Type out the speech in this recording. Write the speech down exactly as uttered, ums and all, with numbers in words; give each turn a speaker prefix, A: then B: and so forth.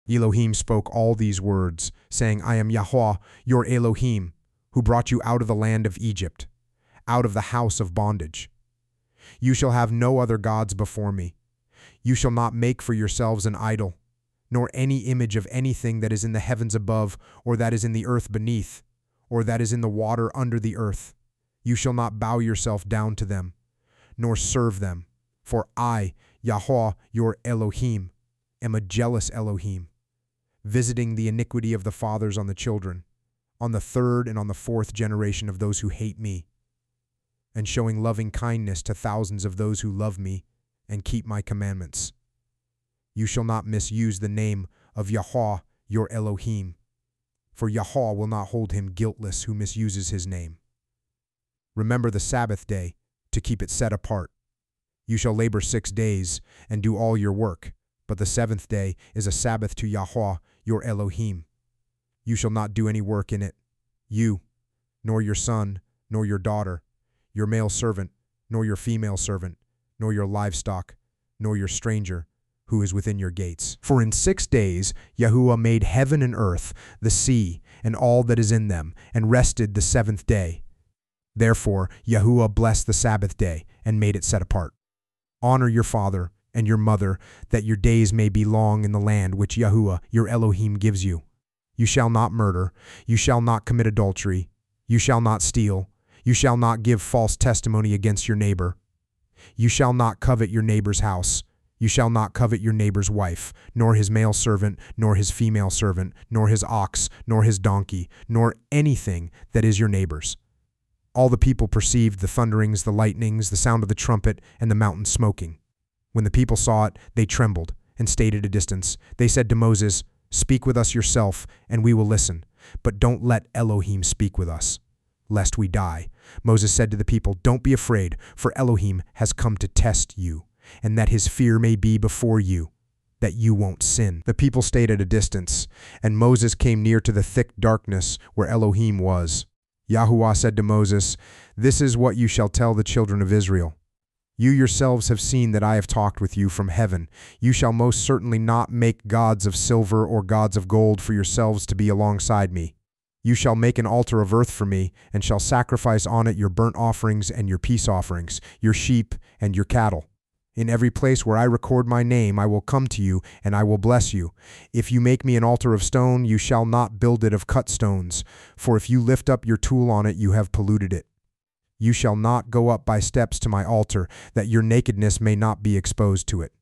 A: Elohim spoke all these words, saying, I am Yahweh, your Elohim, who brought you out of the land of Egypt, out of the house of bondage. You shall have no other gods before me. You shall not make for yourselves an idol, nor any image of anything that is in the heavens above, or that is in the earth beneath, or that is in the water under the earth. You shall not bow yourself down to them, nor serve them. For I, Yahweh, your Elohim, am a jealous Elohim, visiting the iniquity of the fathers on the children, on the third and on the fourth generation of those who hate me, and showing loving kindness to thousands of those who love me and keep my commandments. You shall not misuse the name of Yahweh, your Elohim, for Yahweh will not hold him guiltless who misuses his name. Remember the Sabbath day to keep it set apart. You shall labor six days and do all your work, but the seventh day is a Sabbath to Yahweh, your Elohim. You shall not do any work in it, you, nor your son, nor your daughter, your male servant, nor your female servant, nor your livestock, nor your stranger, who is within your gates. For in six days Yahuwah made heaven and earth, the sea, and all that is in them, and rested the seventh day. Therefore Yahuwah blessed the Sabbath day, and made it set apart. Honor your father and your mother, that your days may be long in the land which Yahuwah your Elohim gives you. You shall not murder, you shall not commit adultery, you shall not steal, you shall not give false testimony against your neighbor. You shall not covet your neighbor's house. You shall not covet your neighbor's wife, nor his male servant, nor his female servant, nor his ox, nor his donkey, nor anything that is your neighbor's. All the people perceived the thunderings, the lightnings, the sound of the trumpet, and the mountain smoking. When the people saw it, they trembled and stayed at a distance. They said to Moses, Speak with us yourself, and we will listen, but don't let Elohim speak with us, lest we die. Moses said to the people, Don't be afraid, for Elohim has come to test you, and that his fear may be before you, that you won't sin. The people stayed at a distance, and Moses came near to the thick darkness where Elohim was. Yahuwah said to Moses, This is what you shall tell the children of Israel. You yourselves have seen that I have talked with you from heaven. You shall most certainly not make gods of silver or gods of gold for yourselves to be alongside me. You shall make an altar of earth for me, and shall sacrifice on it your burnt offerings and your peace offerings, your sheep and your cattle. In every place where I record my name, I will come to you, and I will bless you. If you make me an altar of stone, you shall not build it of cut stones, for if you lift up your tool on it, you have polluted it. You shall not go up by steps to my altar, that your nakedness may not be exposed to it.